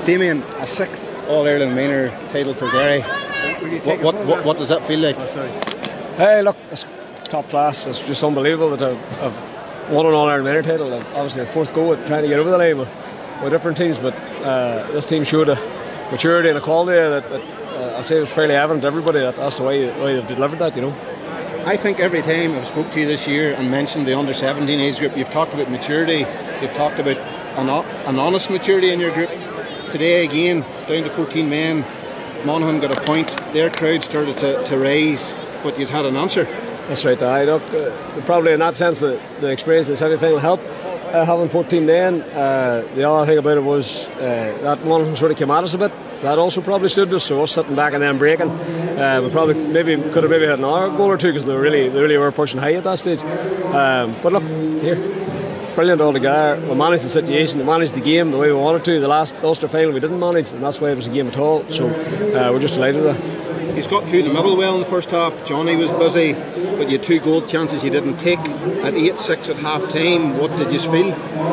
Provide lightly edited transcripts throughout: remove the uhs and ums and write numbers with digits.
Damien, a 6th All-Ireland minor title for Derry. What does that feel like? Hey, look, it's top class. It's just unbelievable that I've won an All-Ireland minor title. And obviously, a 4th go at trying to get over the line with different teams, but this team showed a maturity and a quality that I say was fairly evident to everybody. That's the way they've delivered that, I think every time I've spoke to you this year and mentioned the under-17 age group, you've talked about maturity, you've talked about an honest maturity in your group. Today again, down to 14 men, Monaghan got a point, their crowd started to rise, but you've had an answer. That's right, look, probably in that sense the experience of the semi-final helped. Having 14 then, the other thing about it was that Monaghan sort of came at us a bit. That also probably stood us, so us sitting back and then breaking. We probably could have had another goal or two because they really were pushing high at that stage. But look, here, brilliant altogether. We managed the situation, we managed the game the way we wanted to. The last Ulster final we didn't manage, and that's why it was a game at all. So we're just delighted with that. He's got through the middle well in the first half. Johnny was busy, but you had 2 goal chances you didn't take. At 8-6 at half time, what did you feel?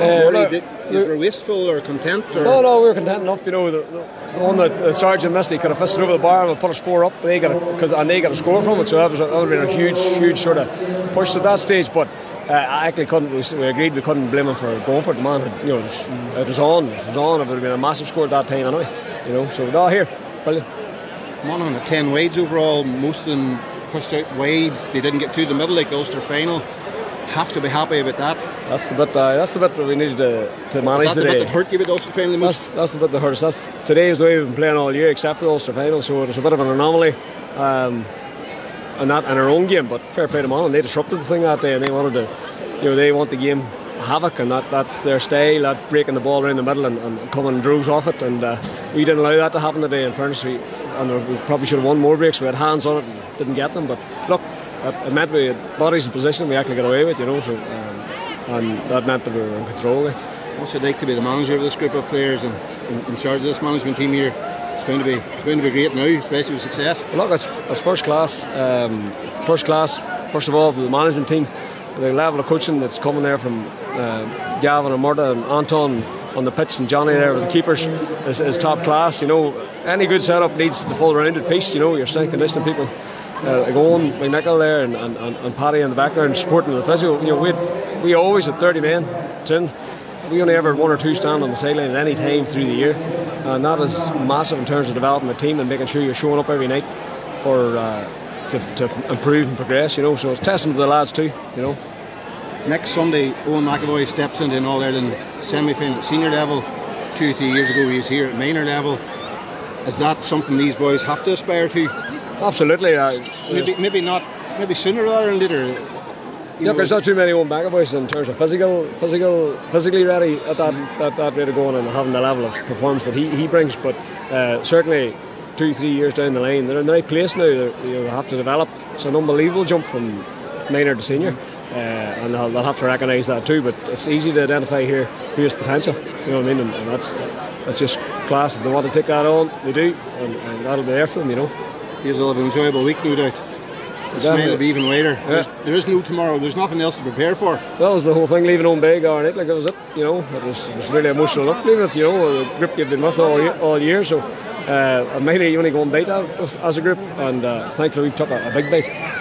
Is you wasteful or content? Or? No, we were content enough. The one that the Sergeant missed, he could have fisted over the bar and put us 4 up. They got a score from it, so that would have been a huge sort of push at that stage. But I actually couldn't. We agreed we couldn't blame him for going for it. Man, it was on. It would have been a massive score at that time anyway. So here, brilliant. Monaghan had 10 wides overall, most of them pushed out wide. They didn't get through the middle like the Ulster final. Have to be happy about that. That's the bit that we needed to manage today. Is that the bit that hurt you with the Ulster final the most? That's the bit that hurt us. Today is the way we've been playing all year, except for the Ulster final, so it was a bit of an anomaly. And that in our own game, but fair play to Monaghan. They disrupted the thing that day, and they wanted to, they want the game havoc, and that's their style, that breaking the ball around the middle and coming droves off it, and we didn't allow that to happen today. In fairness, we probably should have won more breaks. We had hands on it and didn't get them, but look, it meant we had bodies in position we actually got away with, so and that meant that we were in control. What's it like to be the manager of this group of players and in charge of this management team here? It's going to be great now, especially with success. Look, it's first class. First of all, the management team, the level of coaching that's coming there from Gavin and Murda and Anton on the pitch, and Johnny there with the keepers is top class. Any good setup needs the full rounded piece. Your strength conditioning people, Owen McNichol there and Paddy in the background supporting the physio. We always had 30 men. We only ever had 1 or 2 stand on the sideline at any time through the year, and that is massive in terms of developing the team and making sure you're showing up every night for to improve and progress. So it's testament to the lads too. Next Sunday, Owen McAvoy steps into an All-Ireland semi-final at senior level. 2 or 3 years ago he was here at minor level. Is that something these boys have to aspire to? Absolutely. Maybe sooner rather than later. There's not too many Owen McAvoys in terms of physically ready at that rate of going and having the level of performance that he brings. But certainly 2-3 years down the line, they're in the right place now. They have to develop. It's an unbelievable jump from minor to senior. And they'll have to recognise that too, but it's easy to identify here who has potential, and that's just class. If they want to take that on, they do, and that'll be there for them. Here's an enjoyable week, no doubt. It's meant to be even later. Yeah. There is no tomorrow. There's nothing else to prepare for. That was the whole thing, leaving home big or night, like it was it. It was really emotional enough leaving it. The grip you've been with all year, so maybe only go and bite as a group, and thankfully we've took a big bite.